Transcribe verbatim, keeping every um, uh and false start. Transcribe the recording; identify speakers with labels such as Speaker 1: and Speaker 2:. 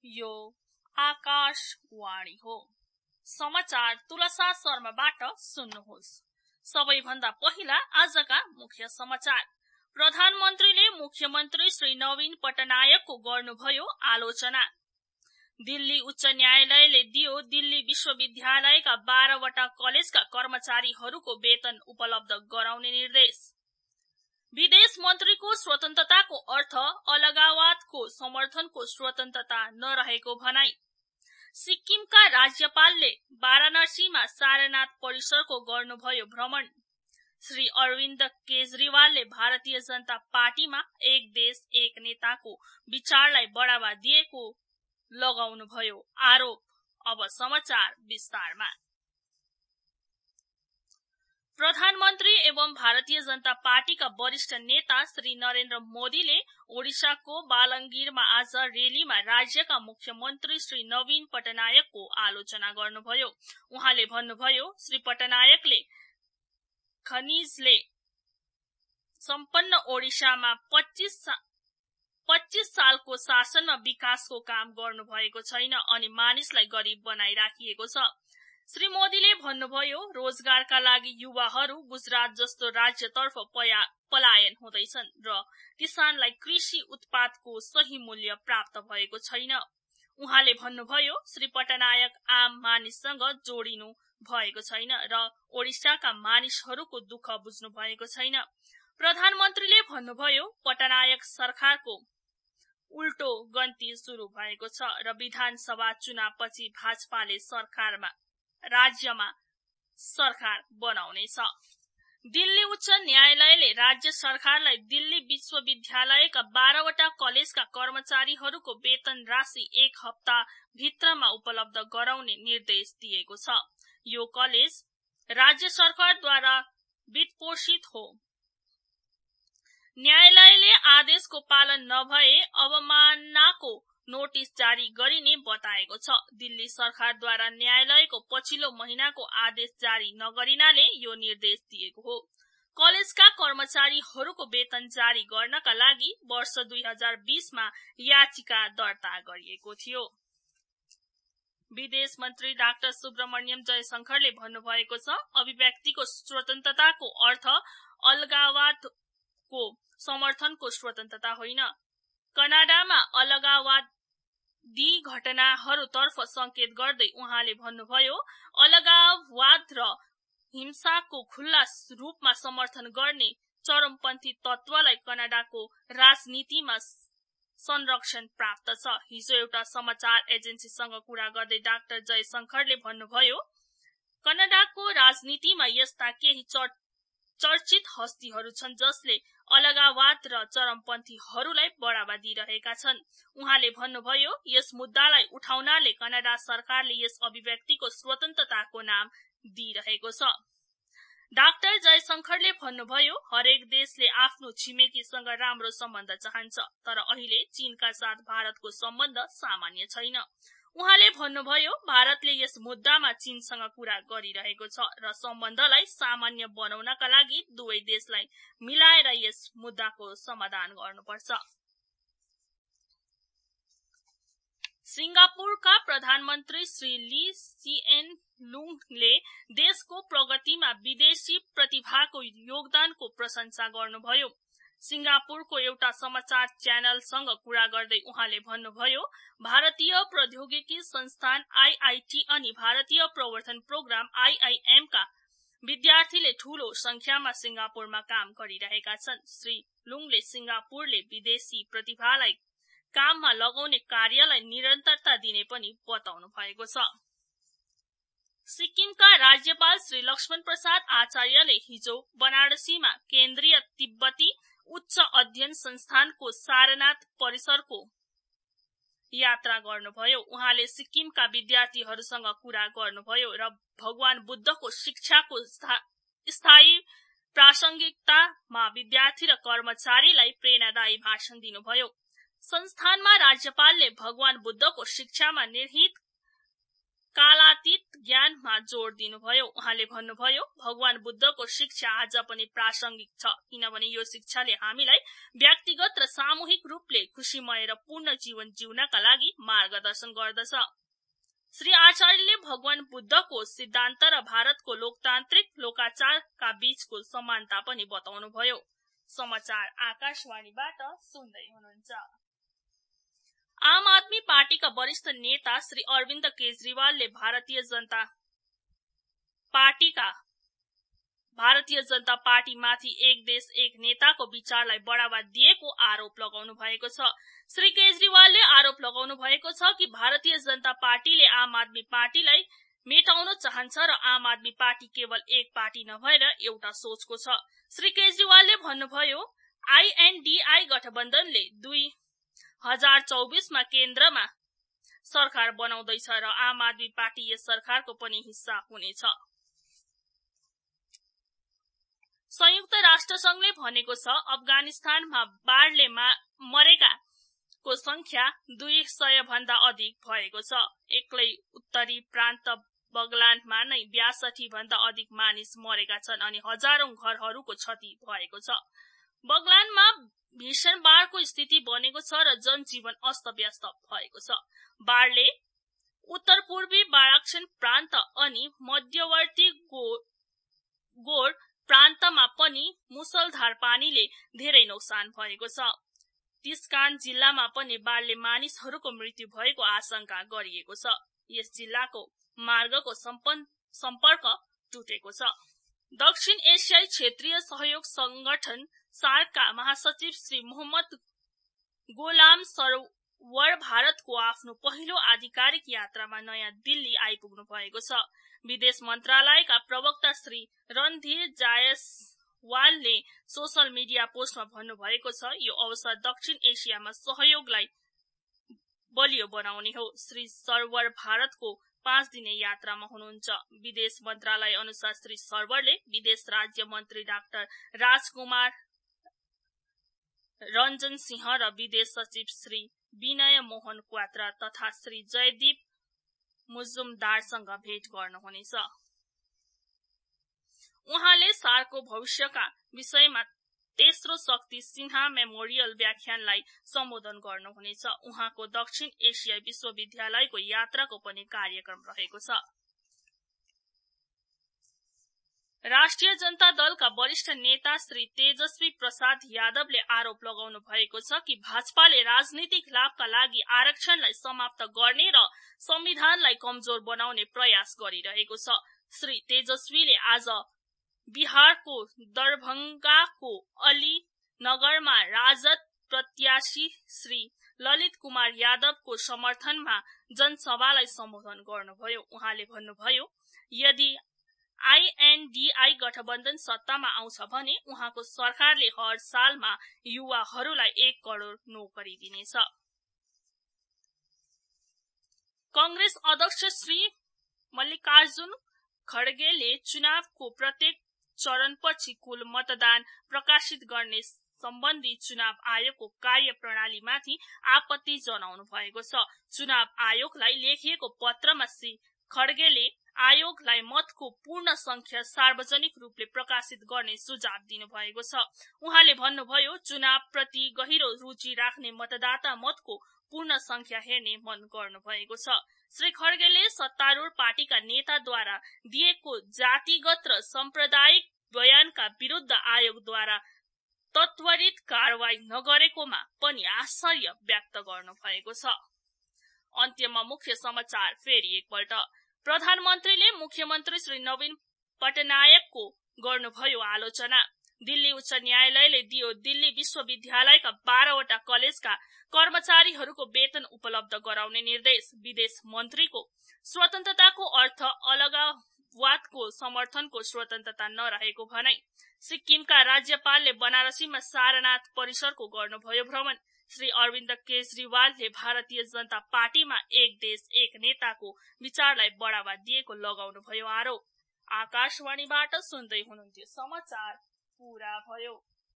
Speaker 1: यो आकाशवाणी हो। समाचार तुलसा शर्माबाट सुन्नुहोस्। सबैभन्दा पहिला आजका मुख्य समाचार। प्रधानमन्त्रीले मुख्यमन्त्री श्री नवीन पटनायकको गर्नुभयो आलोचना। दिल्ली उच्च न्यायालयले दियो दिल्ली विश्वविद्यालयका बाह्रवटा कलेजका कर्मचारीहरूको वेतन उपलब्ध गराउने निर्देश। विदेश मन्त्रीको स्वतन्त्रताको अर्थ अलगाववादको समर्थनको स्वतन्त्रता नरहेको भनाई। सिक्किमका राज्यपालले वाराणसीमा सारनाथ परिसरको गर्नुभयो भ्रमण। श्री अरविन्द केजरीवालले भारतीय जनता पार्टीमा एक देश एक नेताको विचारलाई बढावा दिएको लगाउनुभयो आरोप। अब समाचार विस्तारमा। प्रधानमन्त्री एवं भारतीय जनता पार्टीका वरिष्ठ नेता श्री नरेन्द्र मोदीले ओडिसाको बालंगीरमा आज रेलीमा राज्यका मुख्यमन्त्री श्री नवीन पटनायकको आलोचना गर्नुभयो। उहाँले भन्नुभयो, श्री पटनायकले खनिजले सम्पन्न ओडिसामा पच्चीस पच्चीस सालको शासनमा विकासको काम गर्नुभएको छैन अनि मानिसलाई गरिब बनाइराखिएको छ। श्री मोदीले भन्नुभयो, रोजगारका लागि युवाहरू गुजरात जस्तो राज्यतर्फ पलायन हुँदैछन् र किसानलाई कृषि उत्पादको सही मूल्य प्राप्त भएको छैन। उहाँले भन्नुभयो, श्री पटनायक आम मानिससँग जोडिनु भएको छैन र ओडिसाका मानिसहरूको दुःख बुझ्नु भएको छैन। प्रधानमन्त्रीले भन्नुभयो, पटनायक सरकारको उल्टो गन्ती शुरू भएको छ र विधानसभा चुनावपछि भाजपाले सरकारमा राज्यमा सरकार बनाउनेछ। दिल्ली उच्च न्यायालयले राज्य सरकारलाई दिल्ली विश्वविद्यालयका बाह्रवटा कलेजका कर्मचारीहरूको वेतन राशि एक हप्ता भित्रमा उपलब्ध गराउने निर्देश दिएको छ। यो कलेज राज्य सरकारद्वारा वित्तपोषित हो। न्यायालयले आदेशको पालन नभए अवमाननाको नोटिस जारी गरिने बताएको छ। दिल्ली सरकारद्वारा न्यायालयको पछिल्लो महिनाको आदेश जारी नगरिनाले यो निर्देश दिएको हो। कलेजका कर्मचारीहरूको वेतन जारी गर्नका लागि वर्ष दुई हजार बीसमा याचिका दर्ता गरिएको थियो। विदेश मन्त्री डाक्टर सुब्रमण्यम जयशंकरले भन्नुभएको छ, अभिव्यक्तिको स्वतन्त्रताको अर्थ अलगाववादको समर्थनको स्वतन्त्रता होइन। कनाडामा अलगाववादी घटनाहरूतर्फ संकेत गर्दै उहाँले भन्नुभयो, अलगाववाद र हिंसाको खुल्ला रूपमा समर्थन गर्ने चरमपन्थी तत्वलाई कनाडाको राजनीतिमा संरक्षण प्राप्त छ। हिजो एउटा समाचार एजेन्सीसँग कुरा गर्दै डाक्टर जयशंकरले भन्नुभयो, कनाडाको राजनीतिमा यस्ता केही चर्चित हस्तीहरू छन् जसले अलगाववाद र चरमपन्थीहरूलाई बढावा दिइरहेका छन्। उहाँले भन्नुभयो, यस मुद्दालाई उठाउनाले कनाडा सरकारले यस अभिव्यक्तिको स्वतन्त्रताको नाम दिइरहेको छ। डाक्टर जयशंकरले भन्नुभयो, हरेक देशले आफ्नो छिमेकीसँग राम्रो सम्बन्ध चाहन्छ, तर अहिले चीनका साथ भारतको सम्बन्ध सामान्य छैन। उहाँले भन्नुभयो, भारतले यस मुद्दामा चीनसँग कुरा गरिरहेको छ र सम्बन्धलाई सामान्य बनाउनका लागि दुवै देशलाई मिलाएर यस मुद्दाको समाधान गर्नुपर्छ। सिंगापुरका प्रधानमन्त्री श्री ली सिएन लुङले देशको प्रगतिमा विदेशी प्रतिभाको योगदानको प्रशंसा गर्नुभयो। सिंगापुरको एउटा समाचार च्यानलसँग कुरा गर्दै उहाँले भन्नुभयो, भारतीय प्रौद्योगिकी संस्थान आईआईटी अनि भारतीय प्रवर्धन प्रोग्राम आईआईएम का विद्यार्थीले ठूलो संख्यामा सिंगापुरमा काम गरिरहेका छन्। श्री लुङले सिंगापुरले विदेशी प्रतिभालाई काममा लगाउने कार्यलाई निरन्तरता दिने पनि बताउनु भएको छ। सिक्किमका राज्यपाल श्री लक्ष्मण प्रसाद आचार्यले हिजो वाराणसीमा केन्द्रीय तिब्बती उच्च अध्ययन संस्थानको सारनाथ परिसरको यात्रा गर्नुभयो। उहाँले सिक्किमका विद्यार्थीहरूसँग कुरा गर्नुभयो र भगवान बुद्धको शिक्षाको स्थायी प्रासंगिकतामा विद्यार्थी र कर्मचारीलाई प्रेरणादायी भाषण दिनुभयो। संस्थानमा राज्यपालले भगवान बुद्धको शिक्षामा निहित कालातीत ज्ञानमा जोड़ दिनुभयो। उहाँले भन्नुभयो, भगवान बुद्धको शिक्षा आज पनि प्रासंगिक छ, किनभने यो शिक्षाले हामीलाई व्यक्तिगत र सामूहिक रूपले खुशीमय र पूर्ण जीवन जिउनका लागि मार्गदर्शन गर्दछ। श्री आचार्यले भगवान बुद्धको सिद्धान्त र भारतको लोकतान्त्रिक लोकाचारका बीचको समानता पनि बताउनुभयो। समाचार आकाशवाणीबाट सुन्दै हुनुहुन्छ। आम आदमी पार्टीका वरिष्ठ नेता श्री अरविन्द केजरीवालले भारतीय जनता पार्टीका भारतीय जनता पार्टीमाथि एक देश एक नेताको विचारलाई बढ़ावा दिएको आरोप लगाउनु भएको छ। श्री केजरीवालले आरोप लगाउनु भएको छ कि भारतीय जनता पार्टीले आम आदमी पार्टीलाई मेटाउन चाहन्छ र आम आदमी पार्टी केवल एक पार्टी नभएर एउटा सोचको छ। श्री केजरीवालले भन्नुभयो, आईएनडीआई गठबन्धनले दुई हजार चौबीसमा केन्द्रमा सरकार बनाउँदैछ र आम आदमी पार्टी यस सरकारको पनि हिस्सा हुनेछ। संयुक्त राष्ट्र संघले भनेको छ, अफगानिस्तानमा बाढले मरेका को संख्या दुई सय भन्दा अधिक भएको छ। एक्लै उत्तरी प्रान्त बगलानमा नै ब्यासठी भन्दा अधिक मानिस मरेका छन् अनि हजारौं घरहरूको क्षति भएको छ। बगलानमा भीषण बाढको स्थिति बनेको छ र जनजीवन अस्तव्यस्त भएको छ। बाढले उत्तर पूर्वी बाराक्षण प्रान्त अनि मध्यवर्ती गोड प्रान्तमा पनि मुसलधार पानीले धेरै नोक्सान भएको छ। तिस्कान जिल्लामा पनि बाढले मानिसहरूको मृत्यु भएको आशंका गरिएको छ। यस जिल्लाको मार्गको सम्पर्क टुटेको छ। दक्षिण एसियाई क्षेत्रीय सहयोग संगठन सार्कका महासचिव श्री मोहम्मद गोलाम सरवर भारतको आफ्नो पहिलो आधिकारिक यात्रामा नयाँ दिल्ली आइपुग्नु भएको छ। विदेश मन्त्रालयका प्रवक्ता श्री रणधीर जायसवालले सोशल मिडिया पोस्टमा भन्नुभएको छ, यो अवसर दक्षिण एसियामा सहयोगलाई बलियो बनाउने हो। श्री सरवर भारतको पाँच दिने यात्रामा हुनुहुन्छ। विदेश मन्त्रालय अनुसार श्री सरवरले विदेश राज्य मन्त्री डाक्टर राजकुमार रञ्जन सिंह र विदेश सचिव श्री विनय मोहन क्वात्रा तथा श्री जयदीप मुजुमदारसँग भेट गर्नुहुनेछ। उहाँले सार्कको भविष्यका विषयमा तेस्रो शक्ति सिन्हा मेमोरियल व्याख्यानलाई सम्बोधन गर्नुहुनेछ। उहाँको दक्षिण एसिया विश्वविद्यालयको यात्राको पनि कार्यक्रम रहेको छ। राष्ट्रिय जनता दलका वरिष्ठ नेता श्री तेजस्वी प्रसाद यादवले आरोप लगाउनु भएको छ कि भाजपाले राजनीतिक लाभका लागि आरक्षणलाई समाप्त गर्ने र संविधानलाई कमजोर बनाउने प्रयास गरिरहेको छ। श्री तेजस्वीले आज बिहारको दरभंगाको अलीनगरमा राजद प्रत्याशी श्री ललित कुमार यादवको समर्थनमा जनसभालाई सम्बोधन गर्नुभयो। उहाँले भन्नुभयो, यदि आईएनडीआई गठबन्धन सत्तामा आउँछ भने उहाँको सरकारले हर सालमा युवाहरूलाई एक करोड़ नोकरी दिनेछ। कांग्रेस अध्यक्ष श्री मल्लिकार्जुन खड़गेले चुनावको प्रत्येक चरणपछि कुल मतदान प्रकाशित गर्ने सम्बन्धी चुनाव आयोगको कार्यप्रणालीमाथि आपत्ति जनाउनु भएको छ। चुनाव आयोगलाई लेखिएको पत्रमा श्री खड़गेले आयोगलाई मतको पूर्ण संख्या सार्वजनिक रूपले प्रकाशित गर्ने सुझाव दिनु भएको छ। उहाँले भन्नुभयो, चुनाव प्रति गहिरो रुचि राख्ने मतदाता मतको पूर्ण संख्या हेर्ने मन गर्नु भएको छ। श्री खड़गेले सत्तारूढ़ पार्टीका नेताद्वारा दिएको जातिगत र सांप्रदायिक बयानका विरुद्ध आयोगद्वारा तत्वरित कारवाही नगरेकोमा पनि आश्चर्य व्यक्त गर्नु भएको छ। अन्त्यमा मुख्य समाचार फेरि एकपल्ट। प्रधानमन्त्रीले मुख्यमन्त्री श्री नवीन पटनायकको गर्नुभयो आलोचना। दिल्ली उच्च न्यायालयले दियो दिल्ली विश्वविद्यालयका बाह्रवटा कलेजका कर्मचारीहरूको वेतन उपलब्ध गराउने निर्देश। विदेश मन्त्रीको स्वतन्त्रताको अर्थ अलगाववादको समर्थनको स्वतन्त्रता नरहेको भनाई। सिक्किमका राज्यपालले बनारसीमा सारनाथ परिसरको गर्नुभयो भ्रमण। श्री अरविन्द केजरीवालले भारतीय जनता पार्टीमा एक देश एक नेताको विचारलाई बढ़ावा दिएको लगाउनु भयो आरोप। आकाशवाणीबाट सुन्दै हुनुहुन्थ्यो समाचार पूरा भयो।